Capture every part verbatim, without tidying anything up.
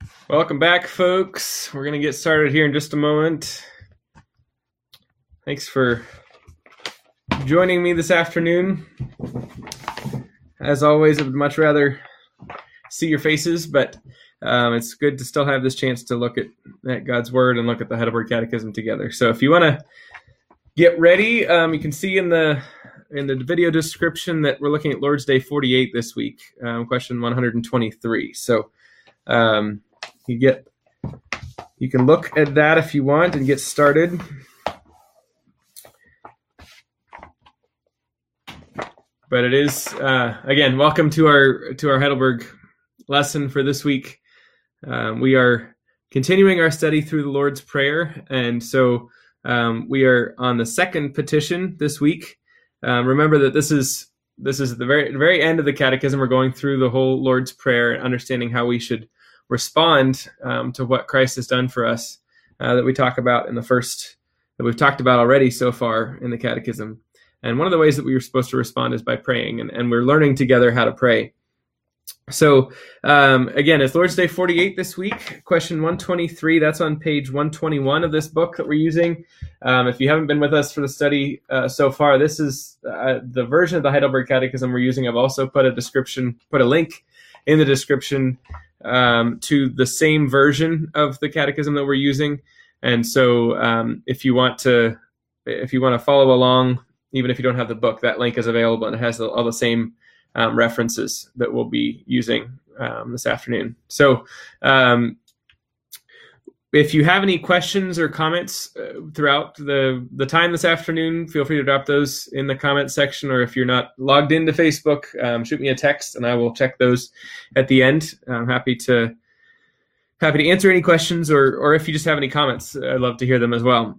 Welcome back, folks. We're going to get started here in just a moment. Thanks for joining me this afternoon. As always, I would much rather see your faces, but um, it's good to still have this chance to look at, at God's Word and look at the Heidelberg Catechism together. So if you want to get ready, um, you can see in the in the video description that we're looking at Lord's Day forty-eight this week, um, question one hundred twenty-three. So um, you get you can look at that if you want and get started. But it is uh, again, welcome to our to our Heidelberg lesson for this week. Um, we are continuing our study through the Lord's Prayer, and so um, we are on the second petition this week. Um, remember that this is this is the very the very end of the Catechism. We're going through the whole Lord's Prayer and understanding how we should respond um, to what Christ has done for us. Uh, that we talk about in the first that we've talked about already so far in the Catechism. And one of the ways that we are supposed to respond is by praying, and, and we're learning together how to pray. So um, again, it's Lord's Day forty-eight this week, question one twenty-three. That's on page one twenty-one of this book that we're using. Um, if you haven't been with us for the study uh, so far, this is uh, the version of the Heidelberg Catechism we're using. I've also put a description, put a link in the description um, to the same version of the Catechism that we're using. And so um, if you want to, if you want to follow along, even if you don't have the book, that link is available, and it has all the same um, references that we'll be using um, this afternoon. So um, if you have any questions or comments uh, throughout the, the time this afternoon, feel free to drop those in the comment section, or if you're not logged into Facebook, um, shoot me a text and I will check those at the end. I'm happy to happy to answer any questions, or or if you just have any comments, I'd love to hear them as well.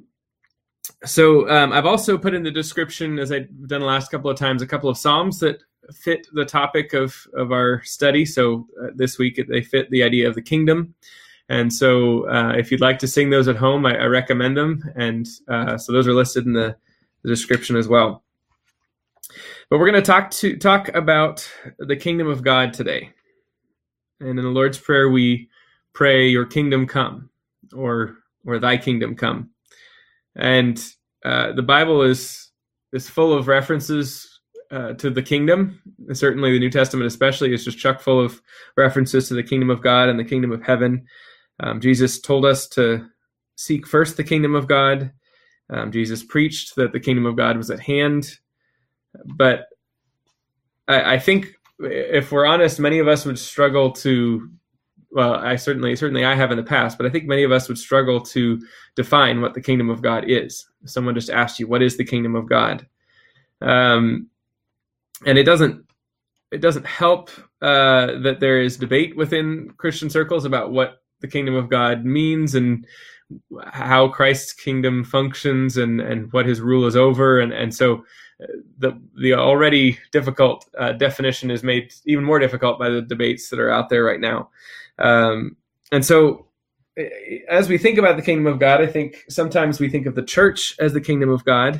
So um, I've also put in the description, as I've done the last couple of times, a couple of Psalms that fit the topic of, of our study. So uh, this week they fit the idea of the kingdom. And so uh, if you'd like to sing those at home, I, I recommend them. And uh, so those are listed in the, the description as well. But we're going to talk to talk about the kingdom of God today. And in the Lord's Prayer, we pray, "Your kingdom come," or or "Thy kingdom come." And uh, the Bible is is full of references uh, to the kingdom. Certainly the New Testament especially is just chock full of references to the kingdom of God and the kingdom of heaven. Um, Jesus told us to seek first the kingdom of God. Um, Jesus preached that the kingdom of God was at hand. But I, I think if we're honest, many of us would struggle to Well, I certainly, certainly I have in the past, but I think many of us would struggle to define what the kingdom of God is. If someone just asked you, what is the kingdom of God? Um, and it doesn't, it doesn't help uh, that there is debate within Christian circles about what the kingdom of God means and how Christ's kingdom functions and, and what his rule is over. And, and so the the already difficult uh, definition is made even more difficult by the debates that are out there right now. Um, and so as we think about the kingdom of God, I think sometimes we think of the church as the kingdom of God,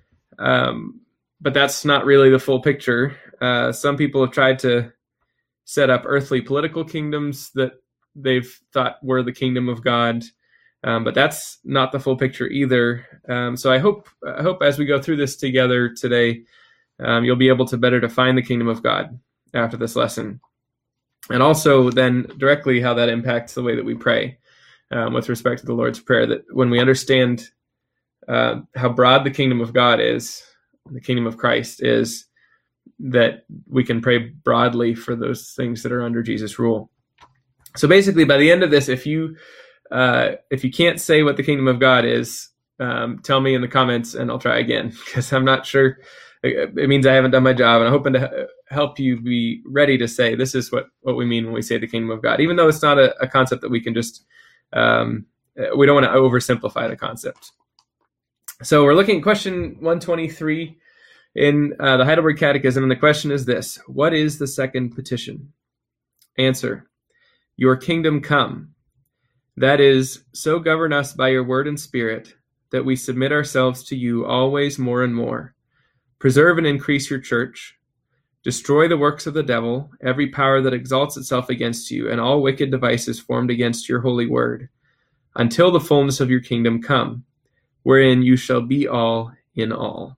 um, but that's not really the full picture. Uh, some people have tried to set up earthly political kingdoms that they've thought were the kingdom of God, um, but that's not the full picture either. Um, so I hope, I hope as we go through this together today, um, you'll be able to better define the kingdom of God after this lesson. And also then directly how that impacts the way that we pray um, with respect to the Lord's Prayer, that when we understand uh, how broad the kingdom of God is, the kingdom of Christ is, that we can pray broadly for those things that are under Jesus' rule. So basically, by the end of this, if you uh, if you can't say what the kingdom of God is, um, tell me in the comments and I'll try again, because I'm not sure. It means I haven't done my job, and I'm hoping to help you be ready to say this is what, what we mean when we say the kingdom of God, even though it's not a, a concept that we can just, um, we don't want to oversimplify the concept. So we're looking at question one twenty-three in uh, the Heidelberg Catechism, and the question is this: what is the second petition? Answer: your kingdom come. That is, so govern us by your word and spirit, that we submit ourselves to you always more and more. Preserve and increase your church. Destroy the works of the devil, every power that exalts itself against you, and all wicked devices formed against your holy word, until the fullness of your kingdom come, wherein you shall be all in all.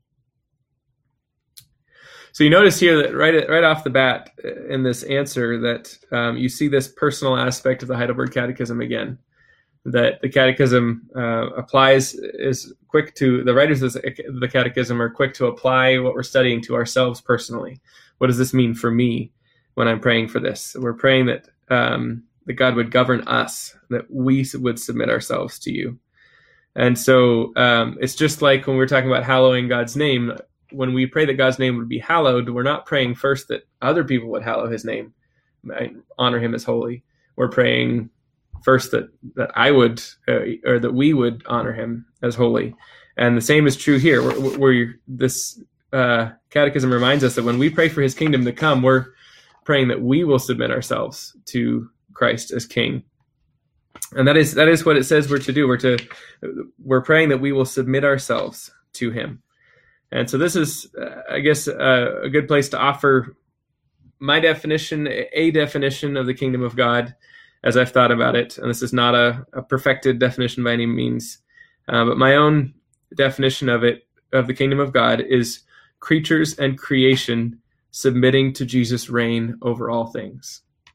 So you notice here that right right off the bat in this answer that um, you see this personal aspect of the Heidelberg Catechism again. That the Catechism uh, applies, is quick to, the writers of the Catechism are quick to apply what we're studying to ourselves personally. What does this mean for me when I'm praying for this? We're praying that um, that God would govern us, that we would submit ourselves to you. And so um, it's just like when we're talking about hallowing God's name. When we pray that God's name would be hallowed, we're not praying first that other people would hallow his name, honor him as holy. We're praying first that, that I would, uh, or that we would honor him as holy. And the same is true here, where, where this uh, catechism reminds us that when we pray for his kingdom to come, we're praying that we will submit ourselves to Christ as king. And that is that is what it says we're to do. We're to we're praying that we will submit ourselves to him. And so this is, uh, I guess, uh, a good place to offer my definition, a definition of the kingdom of God as I've thought about it. And this is not a, a perfected definition by any means, uh, but my own definition of it, of the kingdom of God, is creatures and creation submitting to Jesus' reign over all things.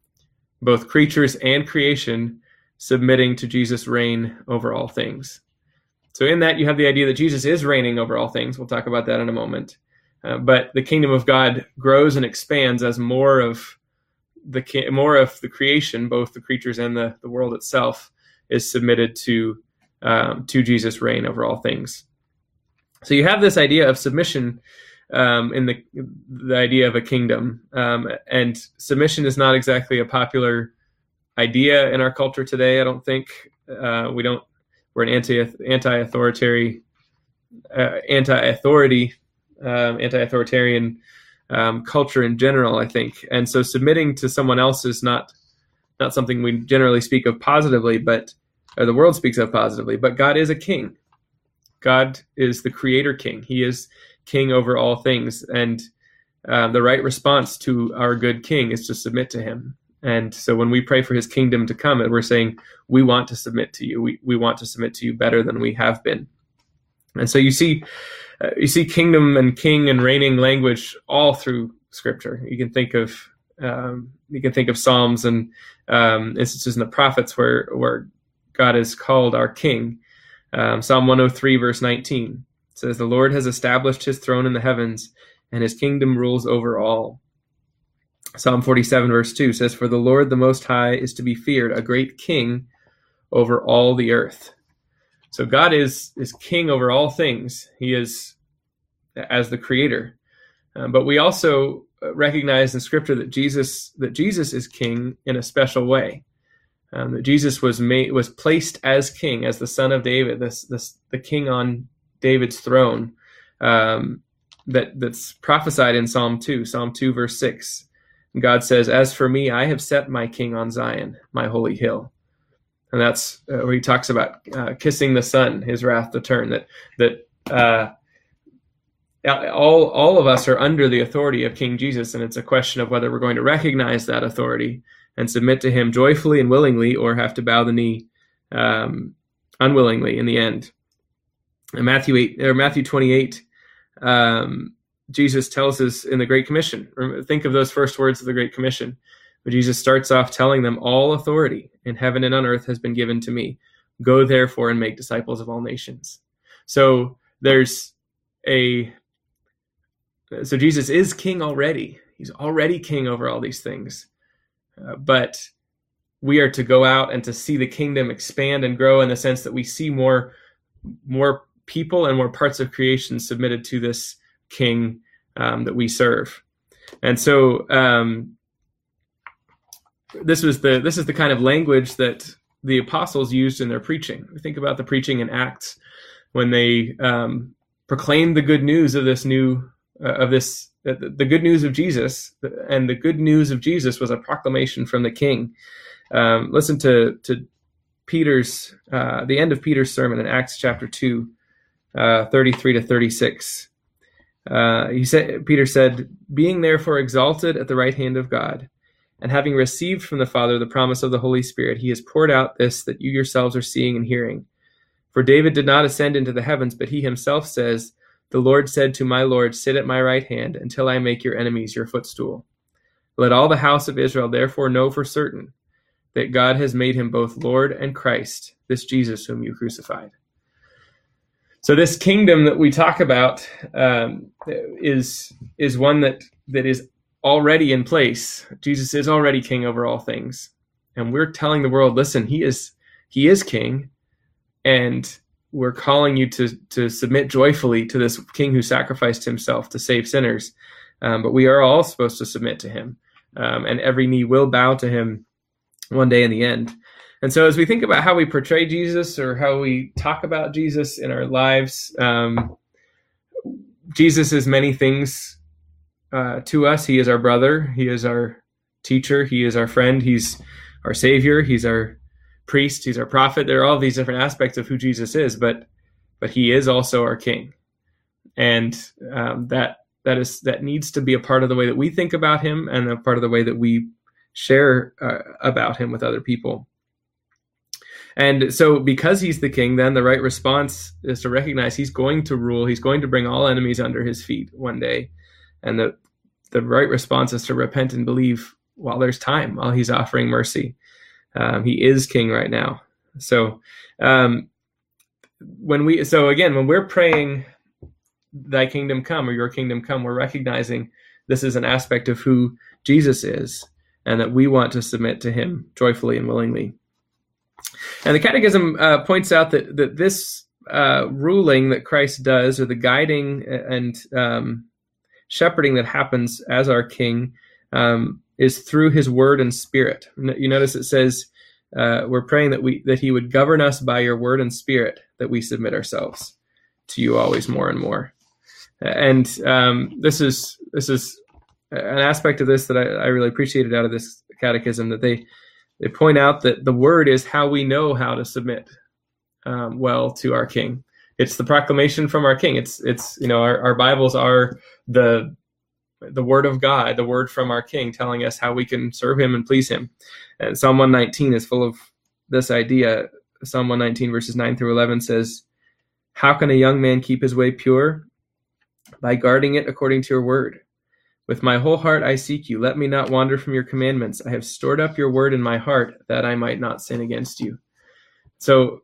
Both creatures and creation submitting to Jesus' reign over all things. So in that, you have the idea that Jesus is reigning over all things. We'll talk about that in a moment. Uh, but the kingdom of God grows and expands as more of the more of the creation, both the creatures and the, the world itself, is submitted to um, to Jesus' reign over all things. So you have this idea of submission um, in the the idea of a kingdom, um, and submission is not exactly a popular idea in our culture today. I don't think uh, we don't. We're an anti anti-authoritarian, uh, anti-authority, um, anti-authoritarian um, culture in general, I think. And so submitting to someone else is not not something we generally speak of positively, but or the world speaks of positively. But God is a king. God is the creator king. He is king over all things. And uh, the right response to our good king is to submit to him. And so when we pray for his kingdom to come, we're saying, we want to submit to you. We we want to submit to you better than we have been. And so you see, uh, you see kingdom and king and reigning language all through Scripture. You can think of um, you can think of Psalms and um, instances in the prophets where where God is called our King. Um, Psalm one oh three verse nineteen says, "The Lord has established his throne in the heavens, and his kingdom rules over all." Psalm forty-seven verse two says, "For the Lord the Most High is to be feared, a great king over all the earth." So God is, is king over all things. He is as the creator. Um, but we also recognize in Scripture that Jesus that Jesus is king in a special way. Um, that Jesus was made was placed as king, as the son of David, this this the king on David's throne. Um, that that's prophesied in Psalm two, Psalm two verse six. God says, "As for me, I have set my king on Zion, my holy hill." And that's uh, where he talks about uh, kissing the Son, his wrath to turn. That that uh, all all of us are under the authority of King Jesus, and it's a question of whether we're going to recognize that authority and submit to him joyfully and willingly, or have to bow the knee um, unwillingly in the end. In Matthew eight or Matthew twenty-eight. Um, Jesus tells us in the Great Commission, think of those first words of the Great Commission, where Jesus starts off telling them, "All authority in heaven and on earth has been given to me. Go therefore and make disciples of all nations." So there's a, so Jesus is king already. He's already king over all these things. Uh, but we are to go out and to see the kingdom expand and grow in the sense that we see more, more people and more parts of creation submitted to this king um, that we serve. And so um, this was the this is the kind of language that the apostles used in their preaching. Think about the preaching in Acts when they um, proclaimed the good news of this new uh, of this uh, the good news of Jesus, and the good news of Jesus was a proclamation from the king. Um, listen to to Peter's uh, the end of Peter's sermon in Acts chapter two, uh, thirty-three to thirty-six. Uh, he said, Peter said, being therefore exalted at the right hand of God, and having received from the Father the promise of the Holy Spirit, he has poured out this that you yourselves are seeing and hearing. For David did not ascend into the heavens, but he himself says, the Lord said to my Lord, sit at my right hand until I make your enemies your footstool. Let all the house of Israel therefore know for certain that God has made him both Lord and Christ, this Jesus whom you crucified. So this kingdom that we talk about um, is is one that that is already in place. Jesus is already king over all things, and we're telling the world, listen, he is he is king, and we're calling you to to submit joyfully to this king who sacrificed himself to save sinners. Um, but we are all supposed to submit to him, um, and every knee will bow to him one day in the end. And so as we think about how we portray Jesus or how we talk about Jesus in our lives, um, Jesus is many things uh, to us. He is our brother. He is our teacher. He is our friend. He's our savior. He's our priest. He's our prophet. There are all these different aspects of who Jesus is, but but he is also our king. And um, that that is that needs to be a part of the way that we think about him and a part of the way that we share uh, about him with other people. And so because he's the king, then the right response is to recognize he's going to rule. He's going to bring all enemies under his feet one day. And the, the right response is to repent and believe while there's time, while he's offering mercy. Um, he is king right now. So um, when we, so again, when we're praying, thy kingdom come or your kingdom come, we're recognizing this is an aspect of who Jesus is and that we want to submit to him joyfully and willingly. And the Catechism uh, points out that, that this uh, ruling that Christ does, or the guiding and um, shepherding that happens as our king, um, is through his word and spirit. You notice it says, uh, we're praying that we that he would govern us by your word and spirit, that we submit ourselves to you always more and more. And um, this is this is an aspect of this that I, I really appreciated out of this catechism, that they They point out that the word is how we know how to submit um, well to our king. It's the proclamation from our king. It's, it's you know, our, our Bibles are the the word of God, the word from our king, telling us how we can serve him and please him. And Psalm one nineteen is full of this idea. Psalm one nineteen verses nine through eleven says, how can a young man keep his way pure? By guarding it according to your word. With my whole heart I seek you. Let me not wander from your commandments. I have stored up your word in my heart that I might not sin against you. So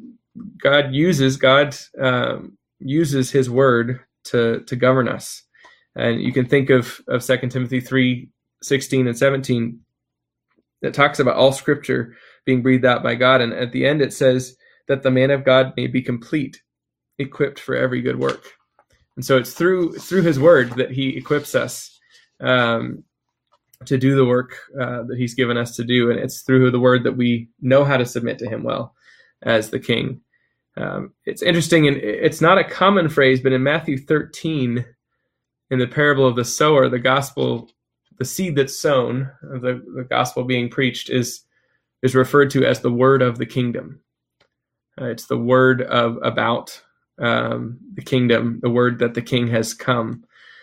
God uses God um, uses his word to to govern us. And you can think of, of Second Timothy three sixteen and seventeen that talks about all scripture being breathed out by God. And at the end it says that the man of God may be complete, equipped for every good work. And so it's through through his word that he equips us um, to do the work uh, that he's given us to do. And it's through the word that we know how to submit to him well as the king. Um, it's interesting, and it's not a common phrase, but in Matthew thirteen, in the parable of the sower, the gospel, the seed that's sown, the, the gospel being preached, is is referred to as the word of the kingdom. Uh, it's the word of about um, the kingdom, the word that the king has come.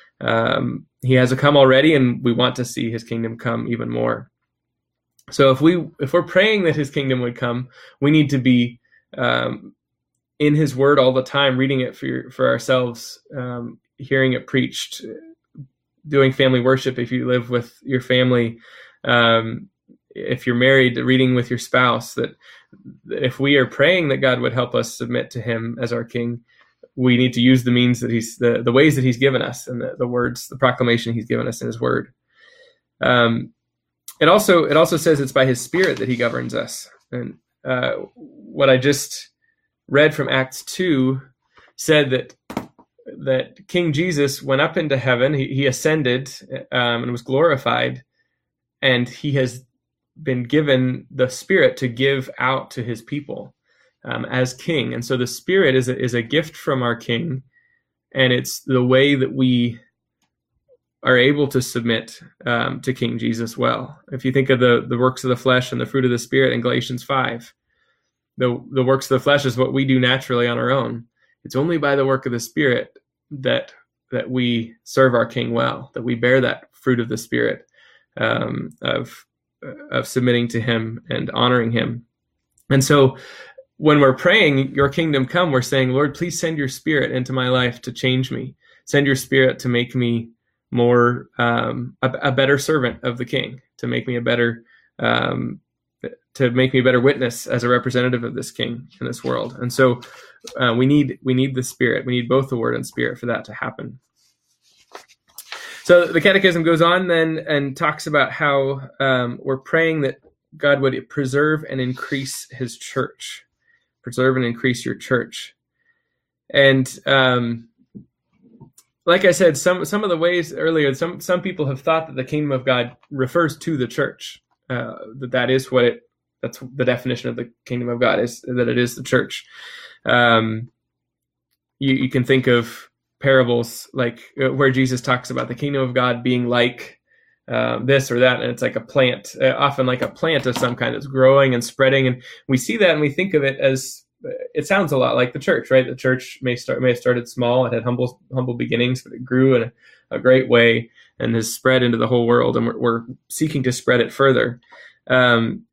Um, he has come already, and we want to see his kingdom come even more. So if we if we're praying that his kingdom would come, we need to be um, in his word all the time, reading it for for ourselves, um, hearing it preached, doing family worship if you live with your family, um, if you're married, reading with your spouse. That, that if we are praying that God would help us submit to him as our king, we need to use the means that he's the, the ways that he's given us, and the, the words, the proclamation he's given us in his word. Um, it also it also says it's by his spirit that he governs us. And uh, what I just read from Acts two said that that King Jesus went up into heaven, he, he ascended um, and was glorified, and he has been given the Spirit to give out to his people um, as king. And so the Spirit is a, is a gift from our king, and it's the way that we are able to submit um, to King Jesus well. If you think of the, the works of the flesh and the fruit of the Spirit in Galatians five, the, the works of the flesh is what we do naturally on our own. It's only by the work of the Spirit that that we serve our King well, that we bear that fruit of the Spirit, um, of of submitting to him and honoring him. And so when we're praying, your kingdom come, we're saying, Lord, please send your Spirit into my life to change me. Send your Spirit to make me more, um, a, a better servant of the King, to make me a better, um, to make me a better witness as a representative of this King in this world. And so uh, we need, we need the Spirit. We need both the Word and Spirit for that to happen. So the Catechism goes on then and talks about how um, we're praying that God would preserve and increase his church. Preserve and increase your church. And um, like I said, some some of the ways earlier, some some people have thought that the kingdom of God refers to the church. Uh, that that is what it. That's the definition of the kingdom of God, is that it is the church. Um, you you can think of parables like uh, where Jesus talks about the kingdom of God being like um, this or that, and it's like a plant, uh, often like a plant of some kind that's growing and spreading, and we see that and we think of it as, uh, it sounds a lot like the church, right? The church may start may have started small, it had humble humble beginnings, but it grew in a, a great way and has spread into the whole world, and we're, we're seeking to spread it further. Um,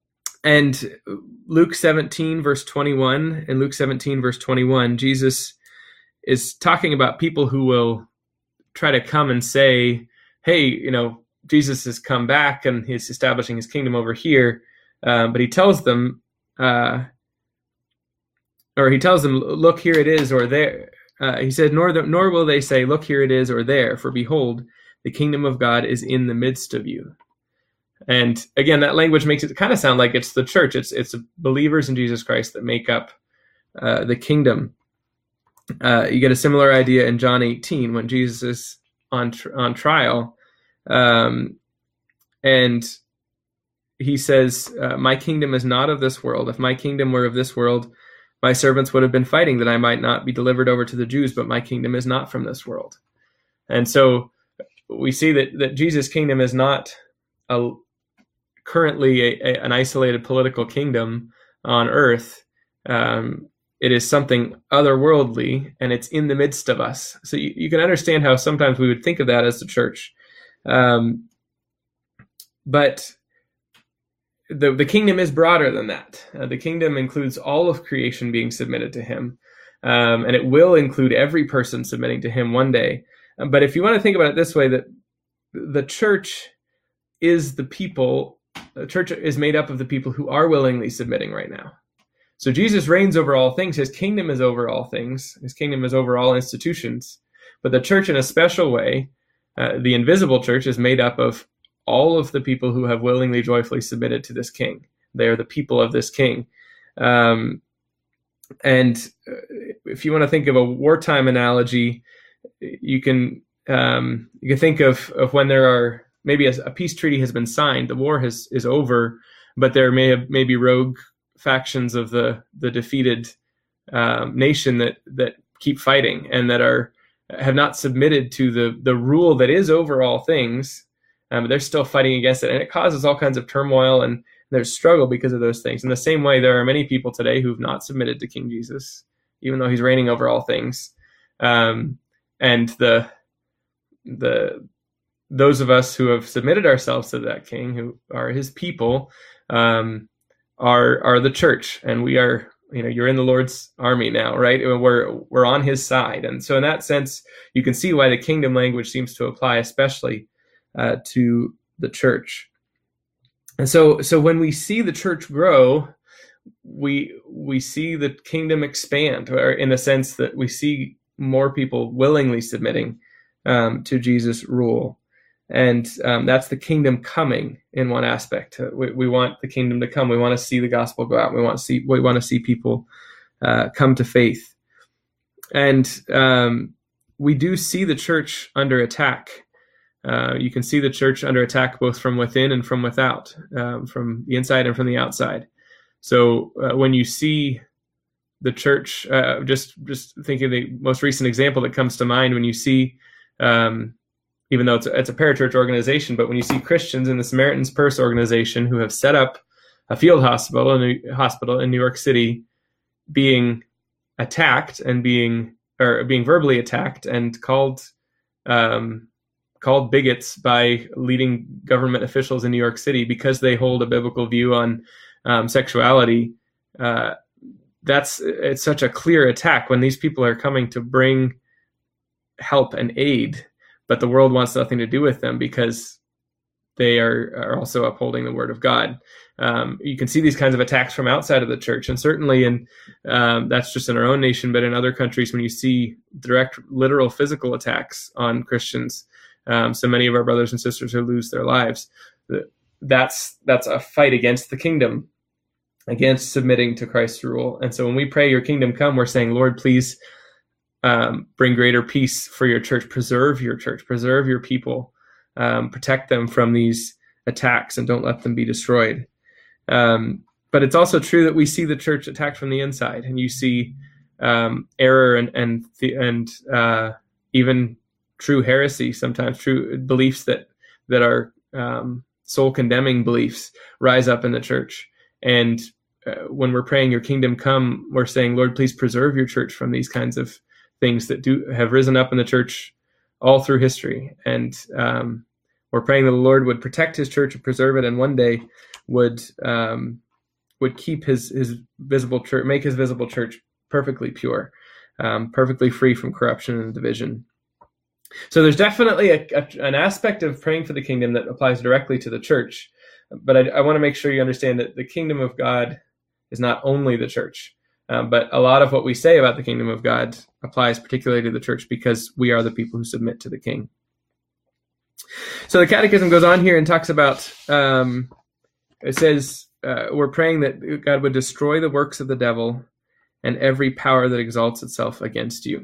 and Luke seventeen verse twenty-one, in Luke seventeen verse twenty-one, Jesus is talking about people who will try to come and say, hey, you know, Jesus has come back and he's establishing his kingdom over here. Um, but he tells them, uh, or he tells them, look, here it is, or there. Uh, he said, nor, the, nor will they say, look, here it is, or there, for behold, the kingdom of God is in the midst of you. And again, that language makes it kind of sound like it's the church. It's, it's believers in Jesus Christ that make up uh, the kingdom. Uh, you get a similar idea in John eighteen when Jesus is on tr- on trial, um, and he says, uh, "My kingdom is not of this world. If my kingdom were of this world, my servants would have been fighting that I might not be delivered over to the Jews. But my kingdom is not from this world." And so we see that that Jesus' kingdom is not a, currently a, a, an isolated political kingdom on earth. Um, It is something otherworldly, and it's in the midst of us. So you, you can understand how sometimes we would think of that as the church. Um, but the, the kingdom is broader than that. Uh, the kingdom includes all of creation being submitted to him, um, and it will include every person submitting to him one day. Um, but if you want to think about it this way, that the church is the people, the church is made up of the people who are willingly submitting right now. So Jesus reigns over all things. His kingdom is over all things. His kingdom is over all institutions. But the church, in a special way, uh, the invisible church, is made up of all of the people who have willingly, joyfully submitted to this king. They are the people of this king. Um, and if you want to think of a wartime analogy, you can um, you can think of, of when there are maybe a, a peace treaty has been signed, the war has is over, but there may have maybe rogue factions of the the defeated um, nation that that keep fighting and that are have not submitted to the the rule that is over all things. Um, they're still fighting against it, and it causes all kinds of turmoil, and there's struggle because of those things. In the same way, there are many people today who've not submitted to King Jesus, even though he's reigning over all things. Um, and the the those of us who have submitted ourselves to that King, who are his people, um, are are the church, and we are, you know, you're in the Lord's army now, right? We're we're on his side, and so in that sense, you can see why the kingdom language seems to apply, especially uh, to the church. And so, so when we see the church grow, we we see the kingdom expand, or in the sense that we see more people willingly submitting um, to Jesus' rule. And um, that's the kingdom coming in one aspect. We, we want the kingdom to come. We want to see the gospel go out. We want to see we want to see people uh, come to faith. And um, we do see the church under attack. Uh, you can see the church under attack both from within and from without, um, from the inside and from the outside. So uh, when you see the church, uh, just just thinking the most recent example that comes to mind, when you see um, even though it's a, it's a parachurch organization, but when you see Christians in the Samaritan's Purse organization who have set up a field hospital in, hospital in New York City being attacked and being or being verbally attacked and called um, called bigots by leading government officials in New York City because they hold a biblical view on um, sexuality. Uh, that's it's such a clear attack when these people are coming to bring help and aid, but the world wants nothing to do with them because they are, are also upholding the word of God. Um, you can see these kinds of attacks from outside of the church, and certainly in um, that's just in our own nation, but in other countries, when you see direct, literal, physical attacks on Christians, um, so many of our brothers and sisters who lose their lives, that's that's a fight against the kingdom, against submitting to Christ's rule. And so when we pray, "Your kingdom come," we're saying, "Lord, please um, bring greater peace for your church. Preserve your church. Preserve your people. Um, protect them from these attacks, and don't let them be destroyed." Um, but it's also true that we see the church attacked from the inside, and you see um, error and and the, and uh, even true heresy, sometimes true beliefs that that are um, soul condemning beliefs rise up in the church. And uh, when we're praying, "Your kingdom come," we're saying, "Lord, please preserve your church from these kinds of things that do have risen up in the church all through history." And um, we're praying that the Lord would protect his church and preserve it, and one day would um, would keep his his visible church, make his visible church perfectly pure, um, perfectly free from corruption and division. So there's definitely a, a, an aspect of praying for the kingdom that applies directly to the church. But I, I want to make sure you understand that the kingdom of God is not only the church, um, but a lot of what we say about the kingdom of God applies particularly to the church because we are the people who submit to the king. So the Catechism goes on here and talks about, um, it says, uh, we're praying that God would destroy the works of the devil and every power that exalts itself against you.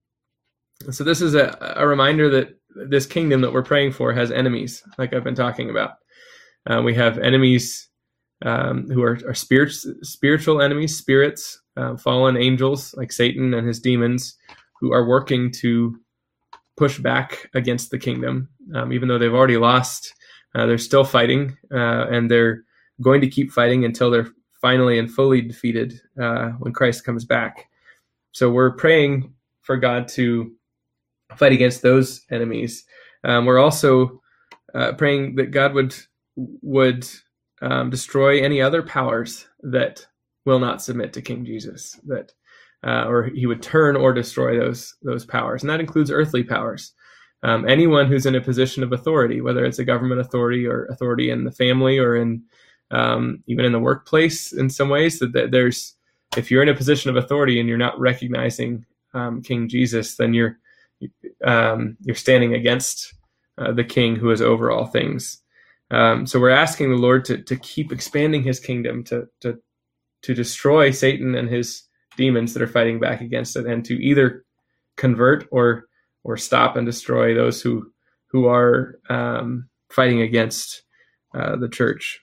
So this is a, a reminder that this kingdom that we're praying for has enemies, like I've been talking about. Uh, we have enemies um, who are, are spirit, spiritual enemies, spirits, uh, fallen angels like Satan and his demons, who are working to push back against the kingdom. Um, even though they've already lost, uh, they're still fighting, uh, and they're going to keep fighting until they're finally and fully defeated uh, when Christ comes back. So we're praying for God to fight against those enemies. Um, we're also uh, praying that God would would um, destroy any other powers that will not submit to King Jesus, that uh, or he would turn or destroy those those powers, and that includes earthly powers. Um, anyone who's in a position of authority, whether it's a government authority or authority in the family or in um, even in the workplace, in some ways, that, that there's if you're in a position of authority and you're not recognizing um, King Jesus, then you're um, you're standing against uh, the King who is over all things. Um, so we're asking the Lord to to keep expanding his kingdom, to to to destroy Satan and his demons that are fighting back against it, and to either convert or or stop and destroy those who who are um, fighting against uh, the church,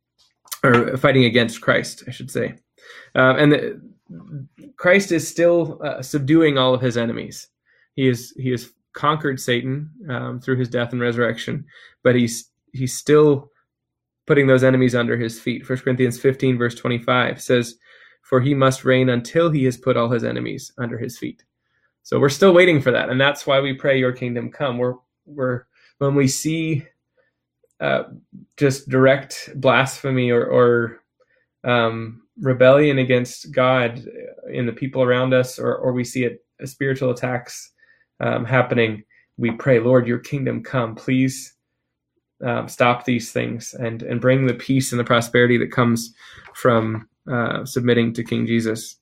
or fighting against Christ, I should say. Um, and the, Christ is still uh, subduing all of his enemies. He is he has conquered Satan um, through his death and resurrection, but he's he's still putting those enemies under his feet. First Corinthians fifteen, verse twenty-five says, "For he must reign until he has put all his enemies under his feet." So we're still waiting for that, and that's why we pray, "Your kingdom come." We're we're when we see uh, just direct blasphemy or, or um, rebellion against God in the people around us, or or we see it, uh, spiritual attacks um, happening, we pray, "Lord, your kingdom come. Please um, stop these things and and bring the peace and the prosperity that comes from uh, submitting to King Jesus."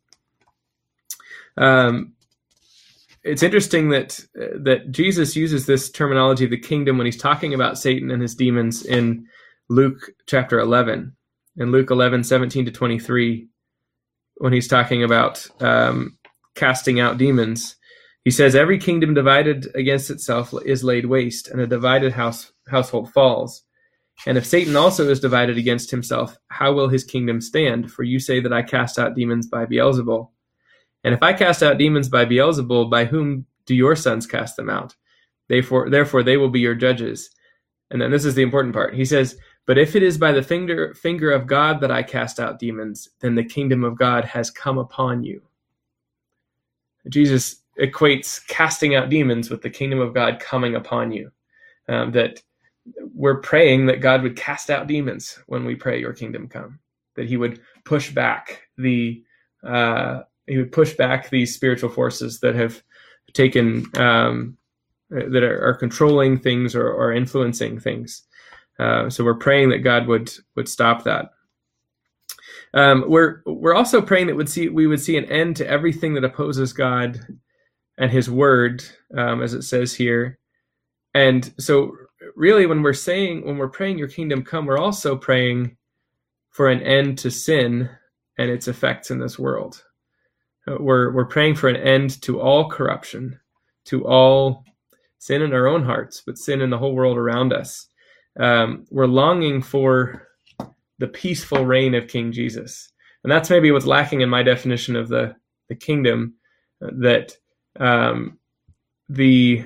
Um, It's interesting that uh, that Jesus uses this terminology of the kingdom when he's talking about Satan and his demons in Luke chapter eleven. In Luke eleven, seventeen to twenty-three, when he's talking about um, casting out demons, he says, "Every kingdom divided against itself is laid waste, and a divided house household falls. And if Satan also is divided against himself, how will his kingdom stand? For you say that I cast out demons by Beelzebul. And if I cast out demons by Beelzebul, by whom do your sons cast them out? Therefore, therefore they will be your judges." And then this is the important part. He says, "But if it is by the finger, finger of God that I cast out demons, then the kingdom of God has come upon you." Jesus equates casting out demons with the kingdom of God coming upon you. Um, that we're praying that God would cast out demons when we pray, your kingdom come, that he would push back the, uh, he would push back these spiritual forces that have taken, um, that are, are controlling things or, or influencing things. Uh, so we're praying that God would, would stop that. Um, we're, we're also praying that would see, we would see an end to everything that opposes God and his word, um, as it says here. And so really when we're saying, when we're praying your kingdom come, we're also praying for an end to sin and its effects in this world. We're, we're praying for an end to all corruption, to all sin in our own hearts, but sin in the whole world around us. Um, we're longing for the peaceful reign of King Jesus. And that's maybe what's lacking in my definition of the, the kingdom, uh, that um, the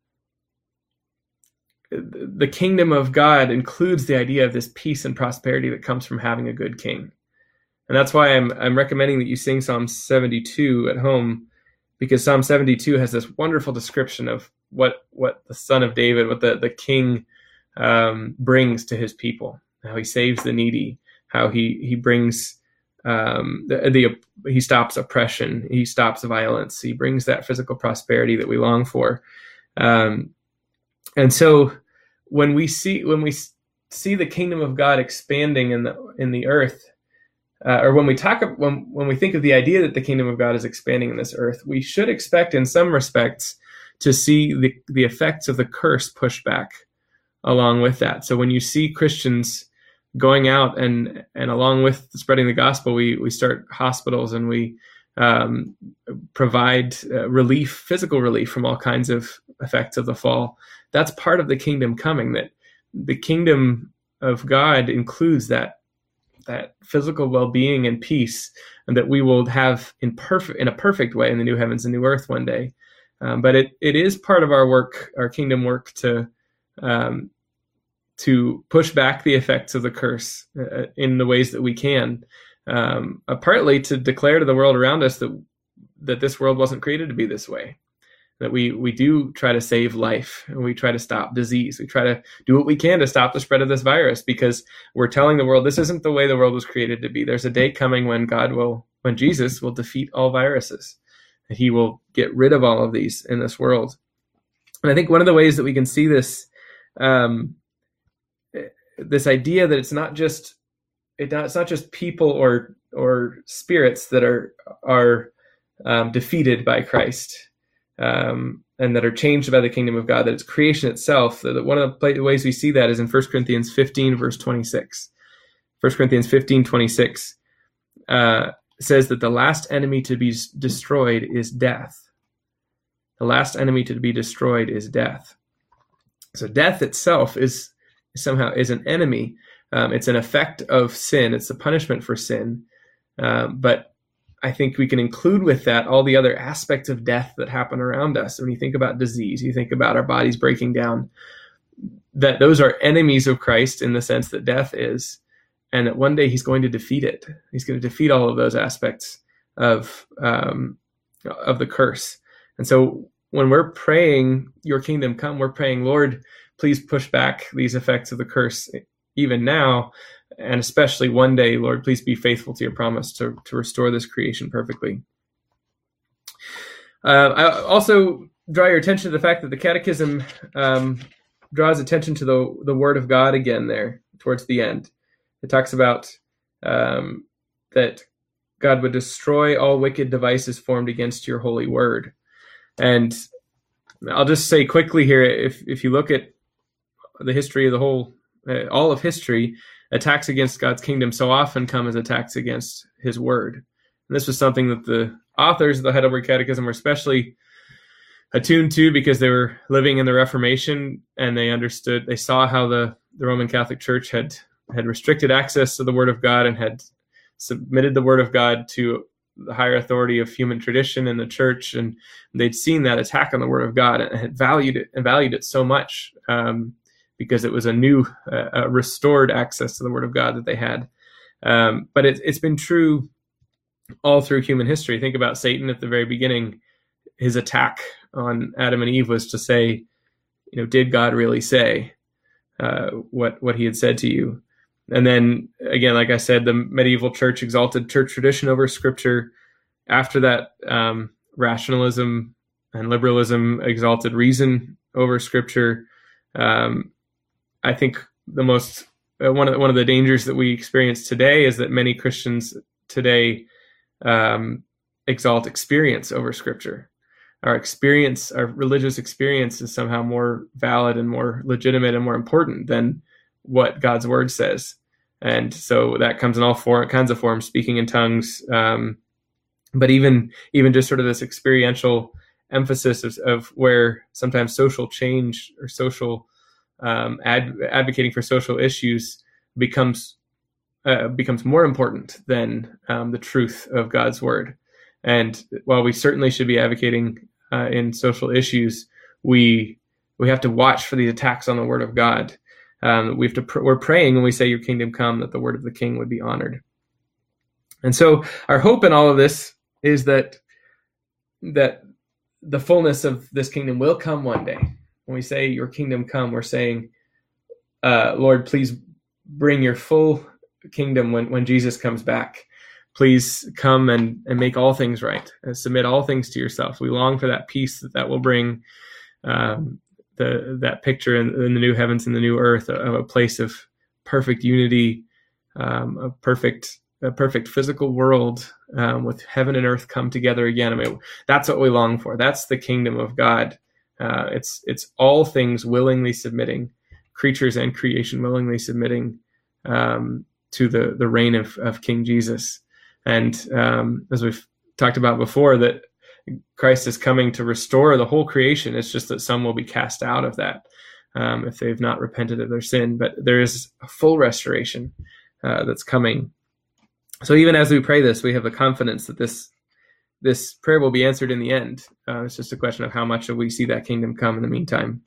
the kingdom of God includes the idea of this peace and prosperity that comes from having a good king. And that's why I'm I'm recommending that you sing Psalm seventy-two at home, because Psalm seventy-two has this wonderful description of what what the Son of David, what the, the king um, brings to his people, how he saves the needy, how he he brings um, the, the he stops oppression, he stops violence, he brings that physical prosperity that we long for. Um, and so when we see when we see the kingdom of God expanding in the in the earth, Uh, or when we talk, when when we think of the idea that the kingdom of God is expanding in this earth, we should expect, in some respects, to see the, the effects of the curse pushed back along with that. So when you see Christians going out and and along with spreading the gospel, we we start hospitals and we um, provide uh, relief, physical relief from all kinds of effects of the fall. That's part of the kingdom coming. That the kingdom of God includes that. that physical well-being and peace, and that we will have in perfect, in a perfect way in the new heavens and new earth one day. Um, but it, it is part of our work, our kingdom work, to um, to push back the effects of the curse uh, in the ways that we can, um, uh, partly to declare to the world around us that that this world wasn't created to be this way. That we we do try to save life, and we try to stop disease. We try to do what we can to stop the spread of this virus, because we're telling the world this isn't the way the world was created to be. There's a day coming when God will, when Jesus will defeat all viruses, and he will get rid of all of these in this world. And I think one of the ways that we can see this, um, this idea that it's not just it not, it's not just people or or spirits that are are um, defeated by Christ. Um, and that are changed by the kingdom of God, that it's creation itself. That one of the ways we see that is in First Corinthians fifteen, verse twenty-six. First Corinthians fifteen, twenty-six uh, says that the last enemy to be destroyed is death. The last enemy to be destroyed is death. So death itself is somehow is an enemy. Um, it's an effect of sin. It's the punishment for sin. Um, but I think we can include with that all the other aspects of death that happen around us. When you think about disease, you think about our bodies breaking down, that those are enemies of Christ in the sense that death is, and that one day he's going to defeat it. He's going to defeat all of those aspects of, um, of the curse. And so when we're praying, your kingdom come, we're praying, Lord, please push back these effects of the curse even now. And especially one day, Lord, please be faithful to your promise to, to restore this creation perfectly. Uh, I also draw your attention to the fact that the Catechism um, draws attention to the, the Word of God again there towards the end. It talks about um, that God would destroy all wicked devices formed against your holy word. And I'll just say quickly here, if if you look at the history of the whole, uh, all of history, attacks against God's kingdom so often come as attacks against his word. And this was something that the authors of the Heidelberg Catechism were especially attuned to, because they were living in the Reformation, and they understood, they saw how the, the Roman Catholic Church had, had restricted access to the word of God and had submitted the word of God to the higher authority of human tradition in the church. And they'd seen that attack on the word of God and had valued it and valued it so much, um, because it was a new, uh, uh, restored access to the Word of God that they had. Um, but it, it's been true all through human history. Think about Satan at the very beginning. his attack on Adam and Eve was to say, you know, did God really say uh, what what he had said to you? And then again, like I said, the medieval church exalted church tradition over Scripture. After that, um, rationalism and liberalism exalted reason over Scripture. Um, I think the most uh, one of the, one of the dangers that we experience today is that many Christians today um, exalt experience over Scripture. Our experience, our religious experience, is somehow more valid and more legitimate and more important than what God's Word says. And so that comes in all four kinds of forms: speaking in tongues, um, but even even just sort of this experiential emphasis of, of where sometimes social change or social um, ad, advocating for social issues becomes uh, becomes more important than um, the truth of God's Word. And while we certainly should be advocating uh, in social issues, we we have to watch for the attacks on the Word of God. Um, we have to pr- we're praying when we say, "Your kingdom come," that the word of the King would be honored. And so, our hope in all of this is that that the fullness of this kingdom will come one day. When we say, "Your kingdom come," we're saying, uh, "Lord, please bring your full kingdom when when Jesus comes back. Please come and, and make all things right, and submit all things to yourself." We long for that peace that that will bring, um, the that picture in, in the new heavens and the new earth of a place of perfect unity, um, a perfect a perfect physical world um, with heaven and earth come together again. I mean, that's what we long for. That's the kingdom of God. Uh, it's it's all things willingly submitting, creatures and creation willingly submitting um, to the the reign of of King Jesus. And um, as we've talked about before, that Christ is coming to restore the whole creation. It's just that some will be cast out of that um, if they've not repented of their sin. But there is a full restoration uh, that's coming. So even as we pray this, we have the confidence that this this prayer will be answered in the end. Uh, it's just a question of how much we see that kingdom come in the meantime.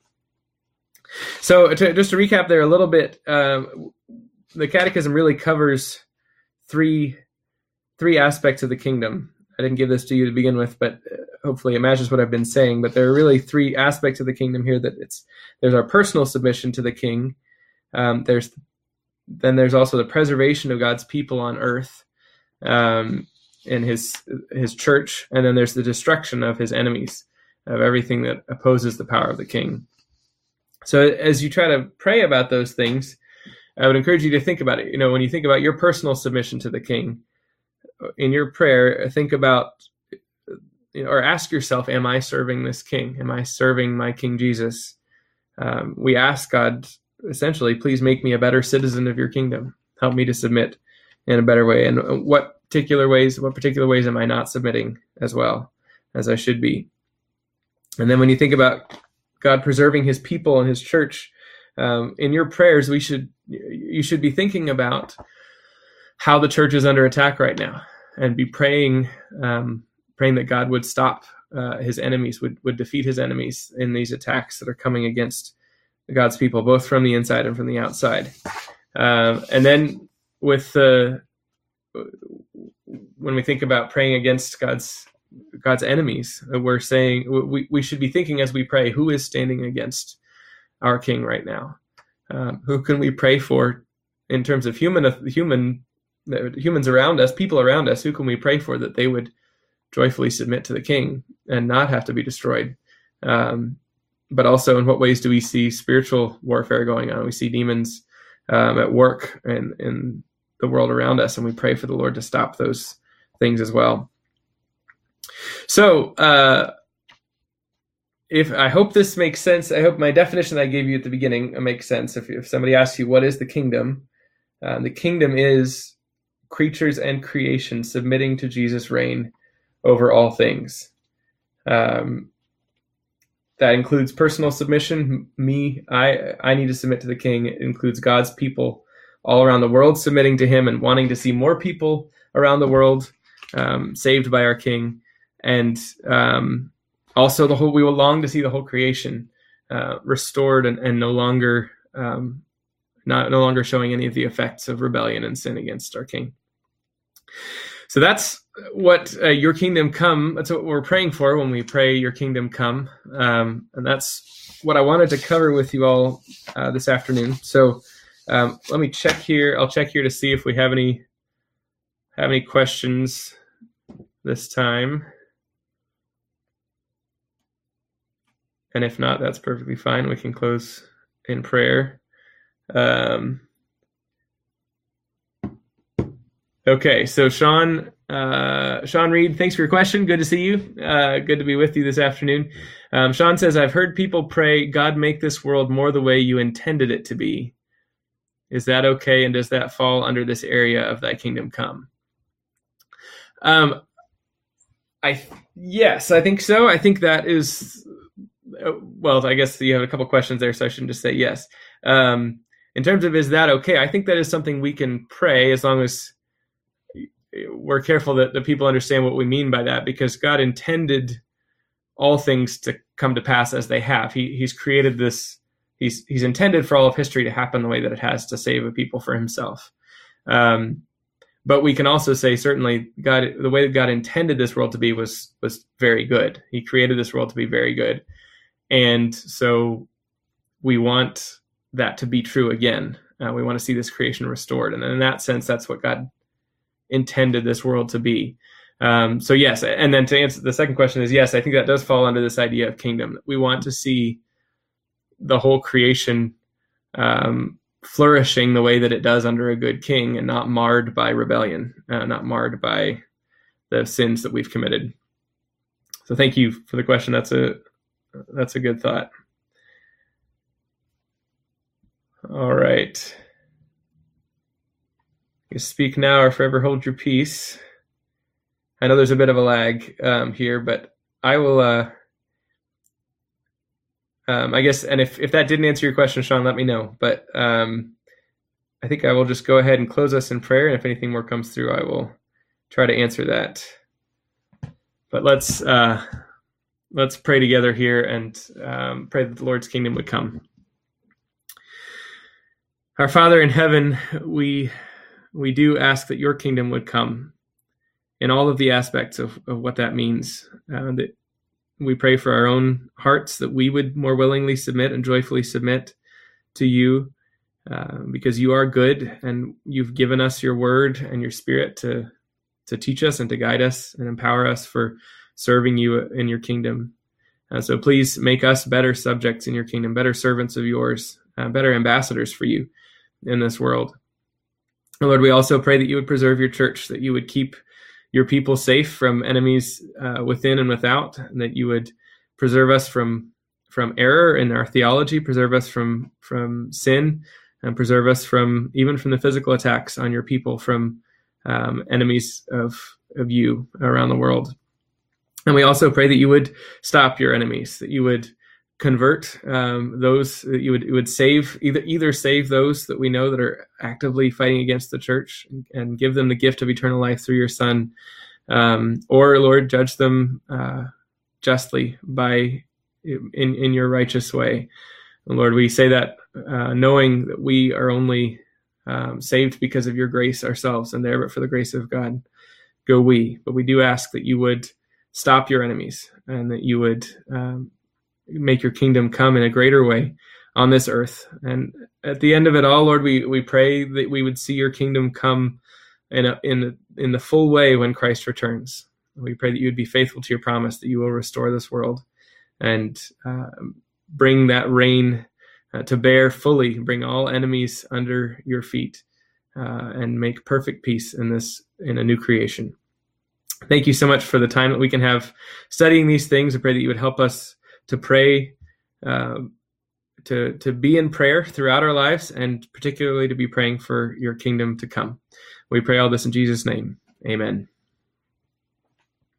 So to, just to recap there a little bit, um, the Catechism really covers three three aspects of the kingdom. I didn't give this to you to begin with, but hopefully it matches what I've been saying. But there are really three aspects of the kingdom here. That it's there's our personal submission to the King. Um, there's then there's also the preservation of God's people on earth, um, in His His church, and then there's the destruction of His enemies, of everything that opposes the power of the King. So as you try to pray about those things, I would encourage you to think about it. You know, when you think about your personal submission to the King, in your prayer, think about, you know, or ask yourself, am I serving this King? Am I serving my King Jesus? Um, we ask God, essentially, please make me a better citizen of your kingdom. Help me to submit in a better way. And what particular ways, what particular ways am I not submitting as well as I should be? And then when you think about God preserving His people and His church, um, in your prayers, we should you should be thinking about how the church is under attack right now, and be praying, um, praying that God would stop uh, His enemies, would would defeat His enemies in these attacks that are coming against God's people, both from the inside and from the outside. Um, and then, with the uh, when we think about praying against God's God's enemies, we're saying we we should be thinking as we pray, who is standing against our King right now? Um, who can we pray for in terms of human human. humans around us, people around us, who can we pray for that they would joyfully submit to the King and not have to be destroyed? Um, but also, in what ways do we see spiritual warfare going on? We see demons um, at work in, in the world around us, and we pray for the Lord to stop those things as well. So, uh, if I hope this makes sense, I hope my definition that I gave you at the beginning makes sense. If, if somebody asks you, what is the kingdom? Uh, the kingdom is creatures and creation submitting to Jesus' reign over all things. Um, that includes personal submission. Me, I, I need to submit to the King. It includes God's people all around the world submitting to Him and wanting to see more people around the world um, saved by our King. And um, also, the whole we will long to see the whole creation uh, restored and, and no longer um, not no longer showing any of the effects of rebellion and sin against our King. so that's what uh, your kingdom come. That's what we're praying for when we pray your kingdom come. Um, and that's what I wanted to cover with you all uh, this afternoon. So um, let me check here. I'll check here to see if we have any have any questions this time. And if not, that's perfectly fine. We can close in prayer. Um, okay, so Sean, uh, Sean Reed, thanks for your question. Good to see you. Uh, good to be with you this afternoon. Um, Sean says, I've heard people pray, God, make this world more the way you intended it to be. Is that okay? And does that fall under this area of thy kingdom come? Um, I yes, I think so. I think that is, well, I guess you have a couple questions there, so I shouldn't just say yes. Um, in terms of is that okay, I think that is something we can pray as long as we're careful that the people understand what we mean by that, because God intended all things to come to pass as they have. He He's created this. He's He's intended for all of history to happen the way that it has to save a people for Himself. Um, but we can also say certainly God, the way that God intended this world to be was was very good. He created this world to be very good, and so we want that to be true again. Uh, we want to see this creation restored, and in that sense, that's what God intended this world to be. Um, so yes, and then to answer the second question is yes, I think that does fall under this idea of kingdom. We want to see the whole creation um, flourishing the way that it does under a good king, and not marred by rebellion, uh, not marred by the sins that we've committed. So thank you for the question. That's a that's a good thought. All right. You speak now or forever hold your peace. I know there's a bit of a lag um, here, but I will, uh, um, I guess, and if, if that didn't answer your question, Sean, let me know. But um, I think I will just go ahead and close us in prayer, and if anything more comes through, I will try to answer that. But let's uh, let's pray together here and um, pray that the Lord's kingdom would come. Our Father in heaven, we we do ask that your kingdom would come in all of the aspects of, of what that means. Uh, that we pray for our own hearts, that we would more willingly submit and joyfully submit to you, uh, because you are good, and you've given us your word and your spirit to to teach us and to guide us and empower us for serving you in your kingdom. Uh, so please make us better subjects in your kingdom, better servants of yours, uh, better ambassadors for you in this world. Lord, we also pray that you would preserve your church, that you would keep your people safe from enemies uh, within and without, and that you would preserve us from from error in our theology, preserve us from from sin, and preserve us from even from the physical attacks on your people from um, enemies of of you around the world. And we also pray that you would stop your enemies, that you would convert um, those, that you would you would save either either save those that we know that are actively fighting against the church, and, and give them the gift of eternal life through your Son, um, or Lord, judge them uh, justly by in in your righteous way. And Lord, we say that uh, knowing that we are only um, saved because of your grace ourselves, and there but for the grace of God go we. But we do ask that you would stop your enemies, and that you would um, make your kingdom come in a greater way on this earth. And at the end of it all, Lord, we, we pray that we would see your kingdom come in a, in the, in the full way when Christ returns. We pray that you would be faithful to your promise, that you will restore this world and uh, bring that reign uh, to bear fully, bring all enemies under your feet, uh, and make perfect peace in this, in a new creation. Thank you so much for the time that we can have studying these things. I pray that you would help us to pray, uh, to to be in prayer throughout our lives, and particularly to be praying for your kingdom to come. We pray all this in Jesus' name. Amen.